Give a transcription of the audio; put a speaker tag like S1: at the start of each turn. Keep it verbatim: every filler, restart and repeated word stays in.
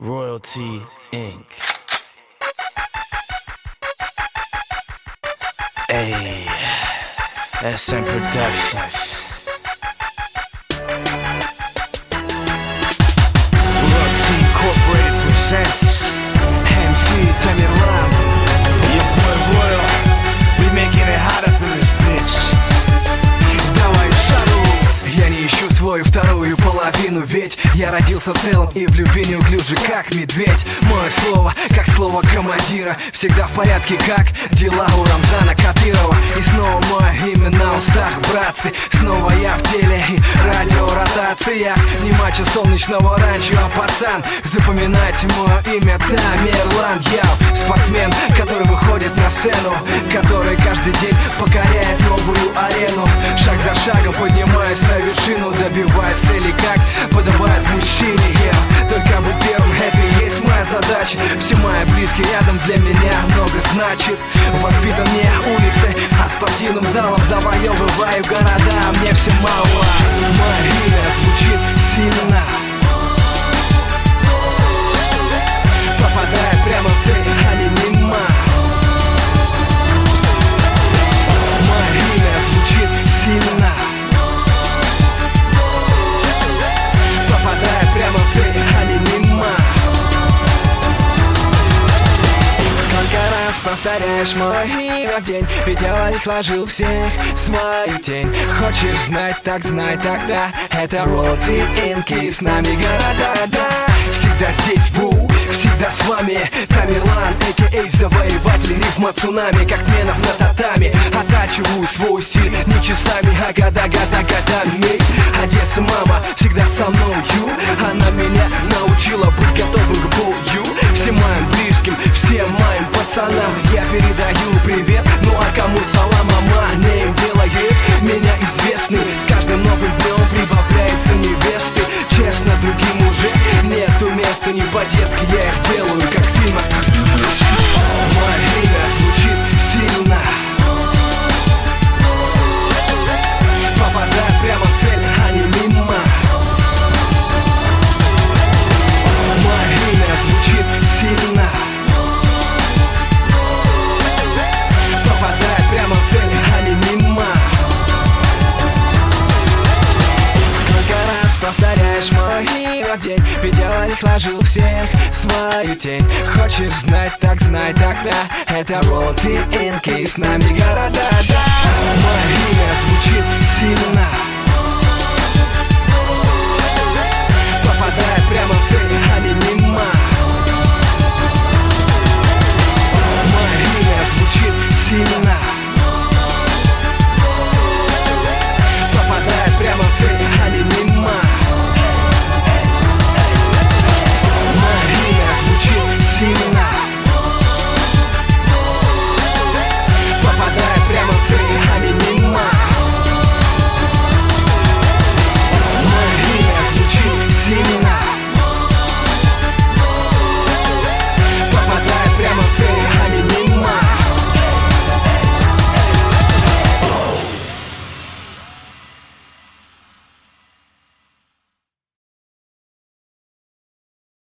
S1: Royalty Incorporated. Hey, эс эм Productions. Royalty Incorporated presents эм си Tamerlan. Your boy Royal, we making it hot up in this bitch. Давай жару. Я не ищу свою вторую половину, ведь я родился целым и в любви неуклюже, как медведь. Мое слово, как слово командира, всегда в порядке, как дела у Рамзана Кадырова. И снова мое имя на устах, братцы. Снова я в деле и радиоротация. Не мачо солнечного ранчо, а пацан. Запоминайте мое имя Тамерлан. Я спортсмен, который выходит на сцену, который каждый день покоряет новую арену. Шаг за шагом поднимаюсь на вершину, добиваясь цели, как подобает мужчине. Yeah. Только быть первым, это и есть моя задача. Все мои близкие рядом для меня много значит. Воспитан не улицей, а спортивным залом. Завоевываю города, а мне все мало. Мое имя звучит сильно, попадает прямо в цель, а не мимо. Мое имя звучит сильно, попадает прямо в цель, а не мимо. Сколько раз повторяешь мое имя в день, ведь я их ложил всех с мою тень. Хочешь знать, так знай тогда. Это Royalty Incorporated, с нами города, да. Всегда здесь, ву, всегда с вами Тамерлан, а.к.а. завоеватель рифма цунами, как Тменов на татами. Оттачиваю свой стиль не часами, а года, года, годами. Одесса, мама, всегда со мною. Она меня научила быть готовым к бою. Всем моим близким, всем моим пацанам я передаю привет. Ну а кому салам, мама не им делает меня известный. С каждым новым днем прибавляется невесты. Честно, другим уже нету места. Не по-детски я их делаю, как в фильмах. Мое имя звучит сильно, попадает прямо в цель, а не мимо. Мое имя звучит сильно, попадает прямо в цель, а не мимо. Сколько раз повторяешь мое имя в день, ведь я их ложил всех свою тень. Хочешь знать, так знай тогда. Это Royalty Incorporated, с нами города, да. Мое имя звучит сильно, попадает прямо в цель, а не